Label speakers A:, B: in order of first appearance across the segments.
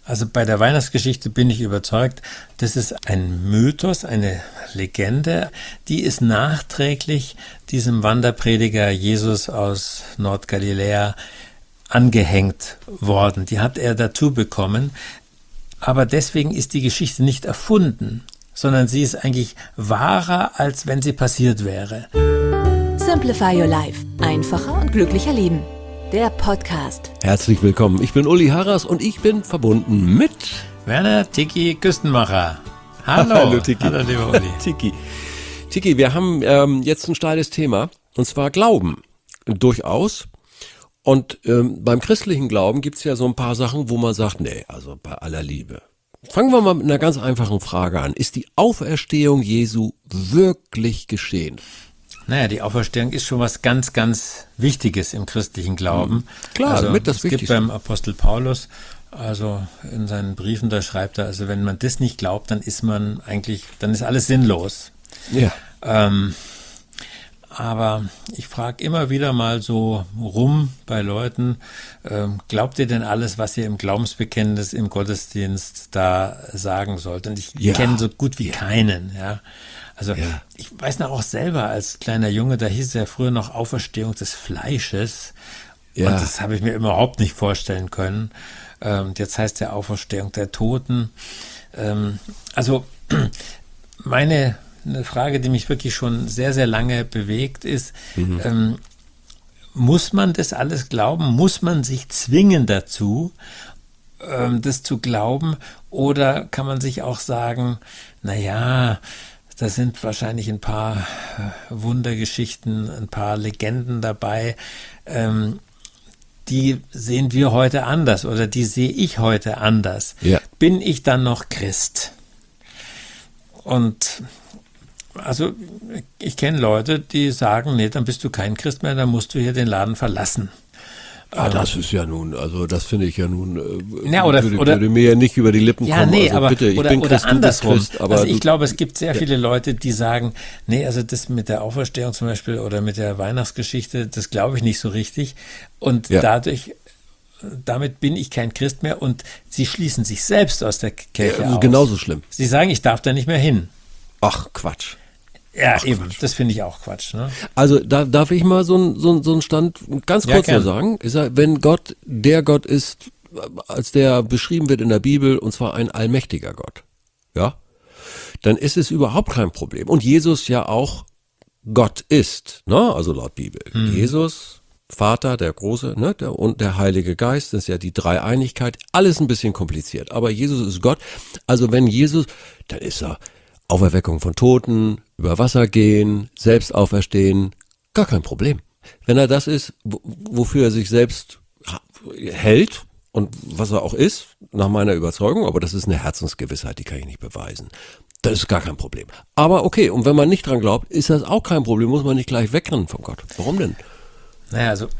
A: Also bei der Weihnachtsgeschichte bin ich überzeugt, das ist ein Mythos, eine Legende, die ist nachträglich diesem Wanderprediger Jesus aus Nordgaliläa angehängt worden. Die hat er dazu bekommen. Aber deswegen ist die Geschichte nicht erfunden, sondern sie ist eigentlich wahrer, als wenn sie passiert wäre.
B: Simplify Your Life. Einfacher und glücklicher leben. Der Podcast.
C: Herzlich willkommen. Ich bin Uli Harras und ich bin verbunden mit
A: Werner Tiki Küstenmacher. Hallo.
C: Hallo Tiki.
A: Hallo lieber Uli.
C: Tiki, wir haben jetzt ein steiles Thema und zwar Glauben. Durchaus. Und beim christlichen Glauben gibt es ja so ein paar Sachen, wo man sagt, nee, also bei aller Liebe. Fangen wir mal mit einer ganz einfachen Frage an. Ist die Auferstehung Jesu wirklich geschehen?
A: Naja, die Auferstehung ist schon was ganz, ganz Wichtiges im christlichen Glauben.
C: Klar,
A: also,
C: mit das
A: es gibt
C: Wichtigste.
A: beim Apostel Paulus, also in seinen Briefen, da schreibt er, also wenn man das nicht glaubt, dann ist alles sinnlos.
C: Ja.
A: Aber ich frage immer wieder mal so rum bei Leuten, glaubt ihr denn alles, was ihr im Glaubensbekenntnis im Gottesdienst da sagen sollt? Und ich kenne so gut wie keinen, ja. Also ich weiß noch auch selber als kleiner Junge, da hieß es ja früher noch Auferstehung des Fleisches.
C: Ja.
A: Und das habe ich mir überhaupt nicht vorstellen können. Jetzt heißt ja Auferstehung der Toten. Also eine Frage, die mich wirklich schon sehr, sehr lange bewegt, ist, muss man das alles glauben? Muss man sich zwingen dazu, das zu glauben? Oder kann man sich auch sagen, naja, da sind wahrscheinlich ein paar Wundergeschichten, ein paar Legenden dabei, die sehen wir heute anders oder die sehe ich heute anders.
C: Ja.
A: Bin ich dann noch Christ? Und also ich kenne Leute, die sagen, nee, dann bist du kein Christ mehr, dann musst du hier den Laden verlassen.
C: Das ist ja nun, also das finde ich ja nun,
A: würde
C: mir ja nicht über die Lippen kommen.
A: Nee,
C: also
A: aber
C: bitte, ich bin
A: oder
C: Christ, du bist
A: andersrum.
C: Christ. Aber
A: also ich glaube, es gibt sehr viele Leute, die sagen, nee, also das mit der Auferstehung zum Beispiel oder mit der Weihnachtsgeschichte, das glaube ich nicht so richtig. Und damit bin ich kein Christ mehr und sie schließen sich selbst aus der Kirche aus.
C: Genauso schlimm.
A: Sie sagen, ich darf da nicht mehr hin.
C: Ach, Quatsch.
A: Ja, eben. Das finde ich auch Quatsch. Ne?
C: Also darf ich mal so einen Stand ganz kurz nur sagen? Ich sag, wenn Gott der Gott ist, als der beschrieben wird in der Bibel, und zwar ein allmächtiger Gott, ja, dann ist es überhaupt kein Problem. Und Jesus ja auch Gott ist, ne? Also laut Bibel. Jesus, Vater, der Große, ne? Und der Heilige Geist, das ist ja die Dreieinigkeit. Alles ein bisschen kompliziert. Aber Jesus ist Gott. Also wenn Jesus, dann ist er Auferweckung von Toten, über Wasser gehen, selbst auferstehen, gar kein Problem. Wenn er das ist, wofür er sich selbst hält und was er auch ist, nach meiner Überzeugung, aber das ist eine Herzensgewissheit, die kann ich nicht beweisen. Das ist gar kein Problem. Aber okay, und wenn man nicht dran glaubt, ist das auch kein Problem, muss man nicht gleich wegrennen von Gott. Warum denn?
A: Naja, also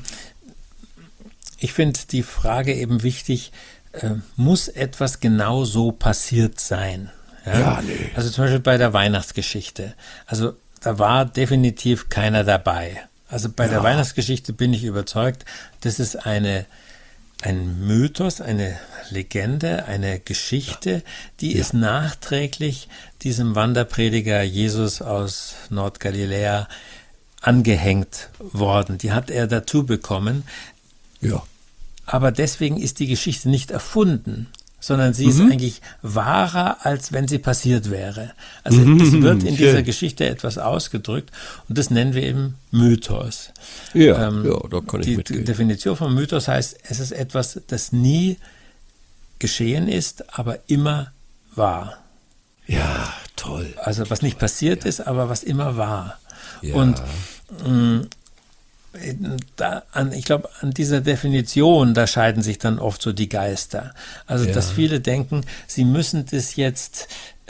A: ich finde die Frage eben wichtig, muss etwas genau so passiert sein? Ja, nee. Also zum Beispiel bei der Weihnachtsgeschichte. Also da war definitiv keiner dabei. Also bei der Weihnachtsgeschichte bin ich überzeugt, das ist ein Mythos, eine Legende, eine Geschichte, die ist nachträglich diesem Wanderprediger Jesus aus Nordgaliläa angehängt worden. Die hat er dazu bekommen.
C: Ja.
A: Aber deswegen ist die Geschichte nicht erfunden, sondern sie ist eigentlich wahrer, als wenn sie passiert wäre. Also es wird in dieser Geschichte etwas ausgedrückt und das nennen wir eben Mythos.
C: Ja, da kann ich mitgehen.
A: Die Definition von Mythos heißt, es ist etwas, das nie geschehen ist, aber immer war.
C: Ja, toll.
A: Also was nicht passiert ist, aber was immer war.
C: Ja.
A: Und ich glaube, an dieser Definition, da scheiden sich dann oft so die Geister. Also, dass viele denken, sie müssen das jetzt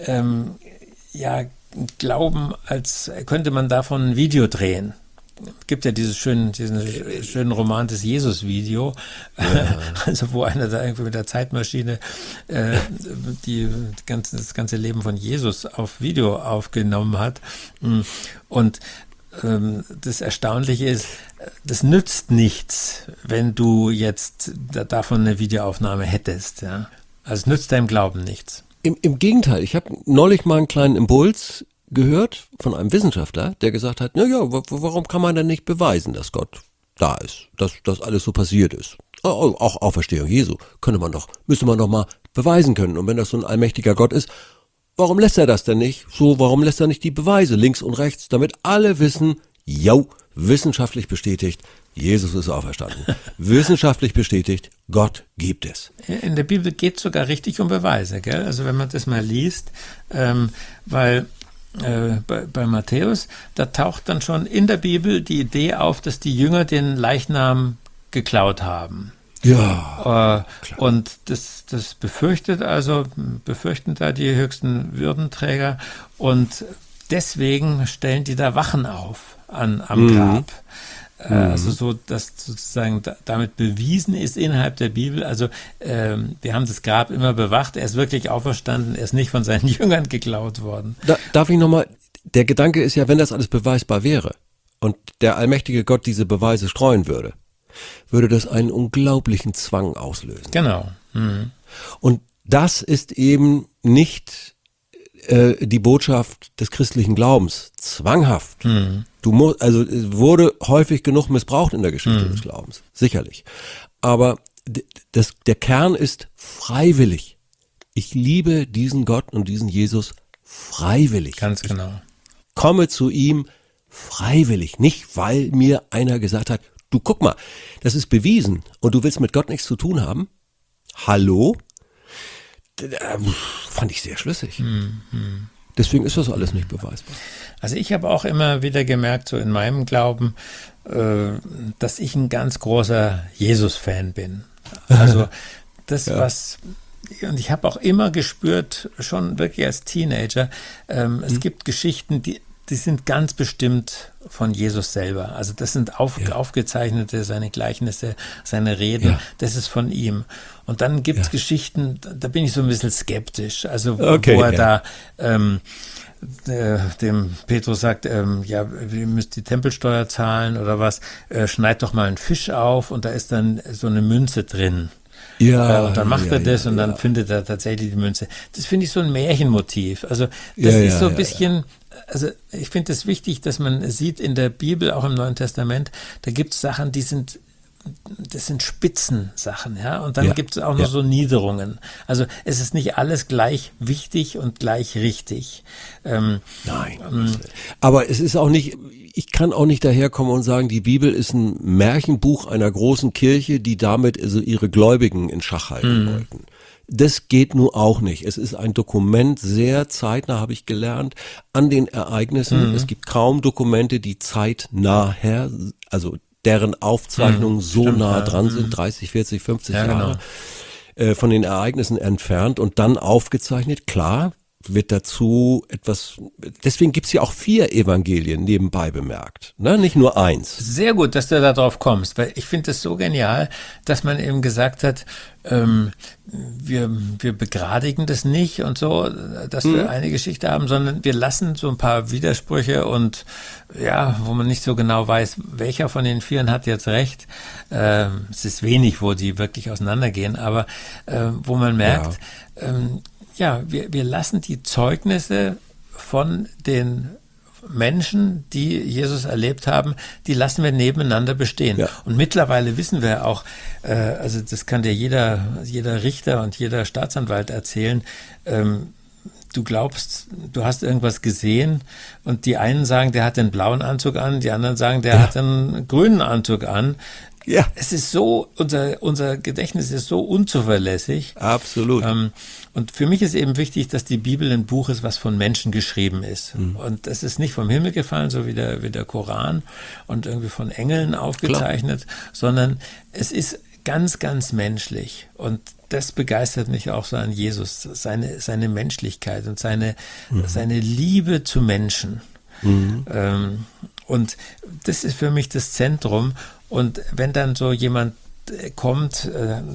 A: glauben, als könnte man davon ein Video drehen. Es gibt ja diesen schönen Roman, das Jesus-Video, also wo einer da irgendwie mit der Zeitmaschine das ganze Leben von Jesus auf Video aufgenommen hat. Und das Erstaunliche ist, das nützt nichts, wenn du jetzt davon eine Videoaufnahme hättest. Ja. Also es nützt deinem Glauben nichts.
C: Im Gegenteil, ich habe neulich mal einen kleinen Impuls gehört von einem Wissenschaftler, der gesagt hat, warum kann man denn nicht beweisen, dass Gott da ist, dass alles so passiert ist? Auch Auferstehung Jesu müsste man doch mal beweisen können. Und wenn das so ein allmächtiger Gott ist, warum lässt er das denn nicht? Warum lässt er nicht die Beweise links und rechts, damit alle wissen, wissenschaftlich bestätigt, Jesus ist auferstanden. Wissenschaftlich bestätigt, Gott gibt es.
A: In der Bibel geht es sogar richtig um Beweise, gell? Also wenn man das mal liest, weil bei Matthäus, da taucht dann schon in der Bibel die Idee auf, dass die Jünger den Leichnam geklaut haben.
C: Ja.
A: Und das befürchten da die höchsten Würdenträger und deswegen stellen die da Wachen auf am Grab. Also so, dass sozusagen damit bewiesen ist innerhalb der Bibel, also wir haben das Grab immer bewacht, er ist wirklich auferstanden, er ist nicht von seinen Jüngern geklaut worden.
C: Darf ich nochmal, der Gedanke ist ja, wenn das alles beweisbar wäre und der allmächtige Gott diese Beweise streuen würde das einen unglaublichen Zwang auslösen.
A: Genau. Mhm.
C: Und das ist eben nicht die Botschaft des christlichen Glaubens, zwanghaft.
A: Mhm.
C: Es wurde häufig genug missbraucht in der Geschichte des Glaubens, sicherlich. Aber der Kern ist freiwillig. Ich liebe diesen Gott und diesen Jesus freiwillig.
A: Ganz genau.
C: Ich komme zu ihm freiwillig, nicht weil mir einer gesagt hat, du guck mal, das ist bewiesen und du willst mit Gott nichts zu tun haben. Hallo? Fand ich sehr schlüssig. Deswegen ist das alles nicht beweisbar.
A: Also ich habe auch immer wieder gemerkt, so in meinem Glauben, dass ich ein ganz großer Jesus-Fan bin. Also und ich habe auch immer gespürt, schon wirklich als Teenager, es gibt Geschichten, die sind ganz bestimmt von Jesus selber. Also das sind aufgezeichnete, seine Gleichnisse, seine Reden, das ist von ihm. Und dann gibt es Geschichten, da bin ich so ein bisschen skeptisch. Also wo er da dem Petrus sagt, ihr müsst die Tempelsteuer zahlen oder was, schneid doch mal einen Fisch auf und da ist dann so eine Münze drin. Ja, und dann macht er das und dann findet er tatsächlich die Münze. Das finde ich so ein Märchenmotiv. Also das ist so ein bisschen, also ich finde es wichtig, dass man sieht in der Bibel, auch im Neuen Testament, da gibt es Sachen, das sind Spitzensachen, ja, und dann gibt es auch noch so Niederungen. Also es ist nicht alles gleich wichtig und gleich richtig.
C: Nein. Aber es ist auch nicht, ich kann auch nicht daherkommen und sagen, die Bibel ist ein Märchenbuch einer großen Kirche, die damit also ihre Gläubigen in Schach halten wollten. Das geht nun auch nicht. Es ist ein Dokument, sehr zeitnah, habe ich gelernt, an den Ereignissen. Es gibt kaum Dokumente, die zeitnah also deren Aufzeichnungen so nah dran sind, 30, 40, 50 Jahre von den Ereignissen entfernt und dann aufgezeichnet. Klar, wird dazu etwas, deswegen gibt es ja auch 4 Evangelien nebenbei bemerkt, ne? Nicht nur 1.
A: Sehr gut, dass du da drauf kommst, weil ich finde es so genial, dass man eben gesagt hat, wir begradigen das nicht und so, dass wir eine Geschichte haben, sondern wir lassen so ein paar Widersprüche und wo man nicht so genau weiß, welcher von den 4 hat jetzt recht. Es ist wenig, wo die wirklich auseinandergehen, aber wo man merkt, wir lassen die Zeugnisse von den Menschen, die Jesus erlebt haben, die lassen wir nebeneinander bestehen. Ja. Und mittlerweile wissen wir auch, also das kann dir jeder Richter und jeder Staatsanwalt erzählen, du glaubst, du hast irgendwas gesehen und die einen sagen, der hat den blauen Anzug an, die anderen sagen, der hat einen grünen Anzug an. Ja. Es ist so, unser Gedächtnis ist so unzuverlässig.
C: Absolut.
A: Und für mich ist eben wichtig, dass die Bibel ein Buch ist, was von Menschen geschrieben ist. Und das ist nicht vom Himmel gefallen, so wie der Koran und irgendwie von Engeln aufgezeichnet, sondern es ist ganz, ganz menschlich. Und das begeistert mich auch so an Jesus, seine Menschlichkeit und seine Liebe zu Menschen. Und das ist für mich das Zentrum. Und wenn dann so jemand kommt,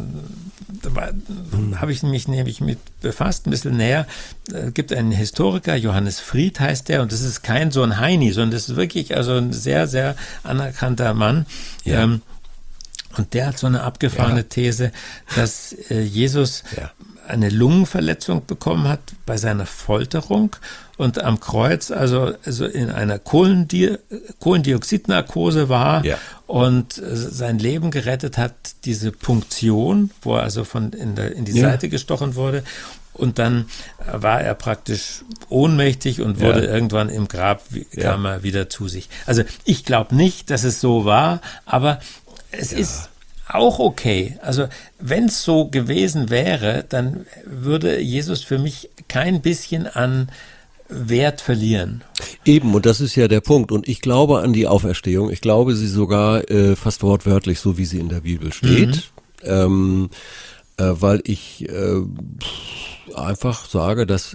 A: habe ich mich nämlich mit befasst, ein bisschen näher. Es gibt einen Historiker, Johannes Fried heißt der, und das ist kein so ein Heini, sondern das ist wirklich also ein sehr, sehr anerkannter Mann. Ja. Und der hat so eine abgefahrene These, dass Jesus eine Lungenverletzung bekommen hat bei seiner Folterung und am Kreuz also in einer Kohlendioxidnarkose war und sein Leben gerettet hat, diese Punktion, wo er also in die Seite gestochen wurde. Und dann war er praktisch ohnmächtig und wurde irgendwann im Grab, kam er wieder zu sich. Also ich glaube nicht, dass es so war, aber es ist auch okay. Also wenn es so gewesen wäre, dann würde Jesus für mich kein bisschen an Wert verlieren.
C: Eben, und das ist ja der Punkt. Und ich glaube an die Auferstehung. Ich glaube sie sogar fast wortwörtlich, so wie sie in der Bibel steht. Weil ich einfach sage, dass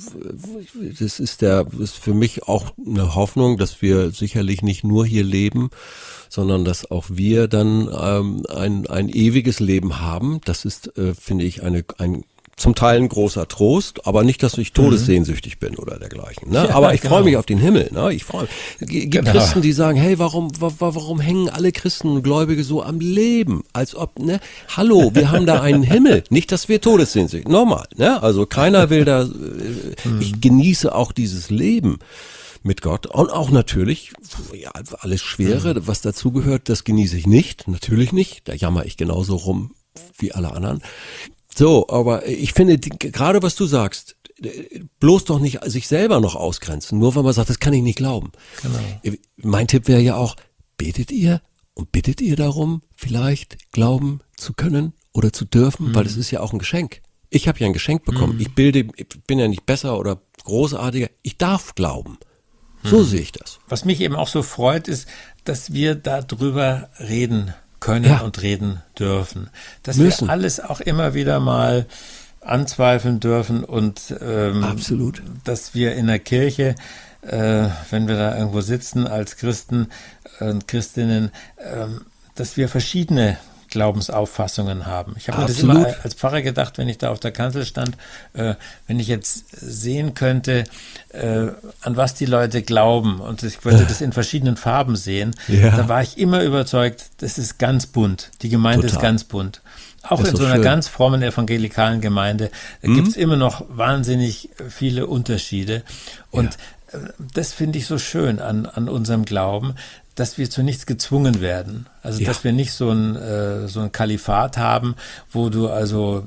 C: das ist für mich auch eine Hoffnung, dass wir sicherlich nicht nur hier leben, sondern dass auch wir dann ein ewiges Leben haben. Das ist, finde ich, ein zum Teil ein großer Trost, aber nicht, dass ich todessehnsüchtig bin oder dergleichen. Ne? Aber ich freue mich auf den Himmel. Ne? Ich freue mich. Gibt Christen, die sagen, hey, warum hängen alle Christen und Gläubige so am Leben? Als ob, ne? Hallo, wir haben da einen Himmel. Nicht, dass wir todessehnsüchtig. Normal. Ne? Also keiner will da, ich genieße auch dieses Leben mit Gott und auch natürlich, alles Schwere, was dazugehört, das genieße ich nicht. Natürlich nicht. Da jammer ich genauso rum wie alle anderen. So, aber ich finde, gerade was du sagst, bloß doch nicht sich selber noch ausgrenzen, nur weil man sagt, das kann ich nicht glauben. Genau. Mein Tipp wäre ja auch, betet ihr und bittet ihr darum, vielleicht glauben zu können oder zu dürfen, weil das ist ja auch ein Geschenk. Ich habe ja ein Geschenk bekommen. Ich bin ja nicht besser oder großartiger, ich darf glauben. So sehe ich das.
A: Was mich eben auch so freut, ist, dass wir darüber reden können und reden dürfen. Dass wir alles auch immer wieder mal anzweifeln dürfen und
C: absolut.
A: Dass wir in der Kirche, wenn wir da irgendwo sitzen als Christen und Christinnen, dass wir verschiedene Glaubensauffassungen haben. Ich habe mir das immer als Pfarrer gedacht, wenn ich da auf der Kanzel stand, wenn ich jetzt sehen könnte, an was die Leute glauben und ich wollte das in verschiedenen Farben sehen, da war ich immer überzeugt, das ist ganz bunt. Die Gemeinde ist ganz bunt. Auch in so einer ganz frommen evangelikalen Gemeinde gibt es immer noch wahnsinnig viele Unterschiede. Und das finde ich so schön an unserem Glauben, dass wir zu nichts gezwungen werden. Also dass wir nicht so ein Kalifat haben, wo du also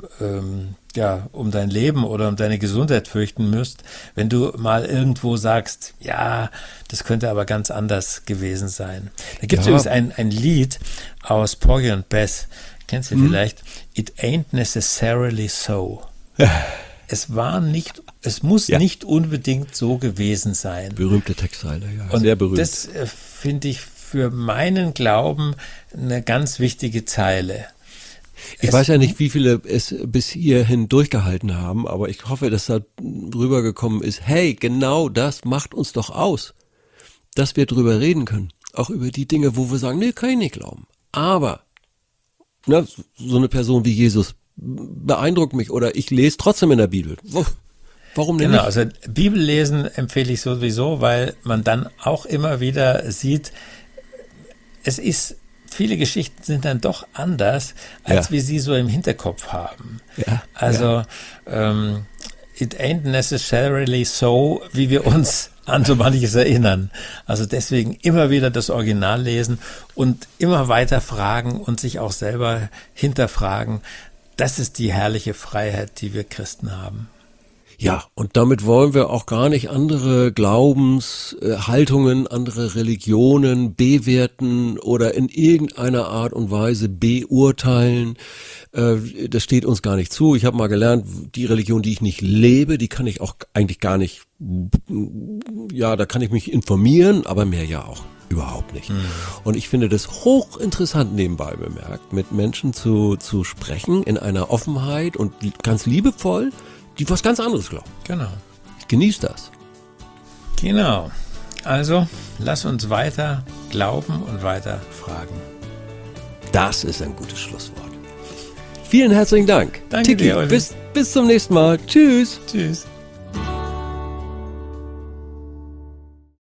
A: um dein Leben oder um deine Gesundheit fürchten müsst, wenn du mal irgendwo sagst, ja, das könnte aber ganz anders gewesen sein. Da gibt es übrigens ein Lied aus Porgy und Bess, kennst du vielleicht? It ain't necessarily so. Es muss nicht unbedingt so gewesen sein.
C: Berühmte Textzeile,
A: und
C: sehr berühmt.
A: Das finde ich für meinen Glauben eine ganz wichtige Zeile.
C: Ich weiß ja nicht, wie viele es bis hierhin durchgehalten haben, aber ich hoffe, dass da rübergekommen ist, hey, genau das macht uns doch aus, dass wir drüber reden können. Auch über die Dinge, wo wir sagen, nee, kann ich nicht glauben. Aber so eine Person wie Jesus beeindruckt mich oder ich lese trotzdem in der Bibel. Warum denn nicht?
A: Genau, also Bibellesen empfehle ich sowieso, weil man dann auch immer wieder sieht, viele Geschichten sind dann doch anders, als wir sie so im Hinterkopf haben.
C: Ja,
A: also it ain't necessarily so, wie wir uns an so manches erinnern. Also deswegen immer wieder das Original lesen und immer weiter fragen und sich auch selber hinterfragen. Das ist die herrliche Freiheit, die wir Christen haben.
C: Ja, und damit wollen wir auch gar nicht andere Glaubenshaltungen, andere Religionen bewerten oder in irgendeiner Art und Weise beurteilen. Das steht uns gar nicht zu. Ich habe mal gelernt, die Religion, die ich nicht lebe, die kann ich auch eigentlich gar nicht, da kann ich mich informieren, aber mehr ja auch überhaupt nicht. Und ich finde das hochinteressant nebenbei bemerkt, mit Menschen zu sprechen in einer Offenheit und ganz liebevoll, die was ganz anderes glauben.
A: Genau.
C: Ich genieße das.
A: Genau. Also, lass uns weiter glauben und weiter fragen.
C: Das ist ein gutes Schlusswort. Vielen herzlichen Dank.
A: Danke
C: Tiki,
A: dir, Olli.
C: bis zum nächsten Mal. Tschüss.
A: Tschüss.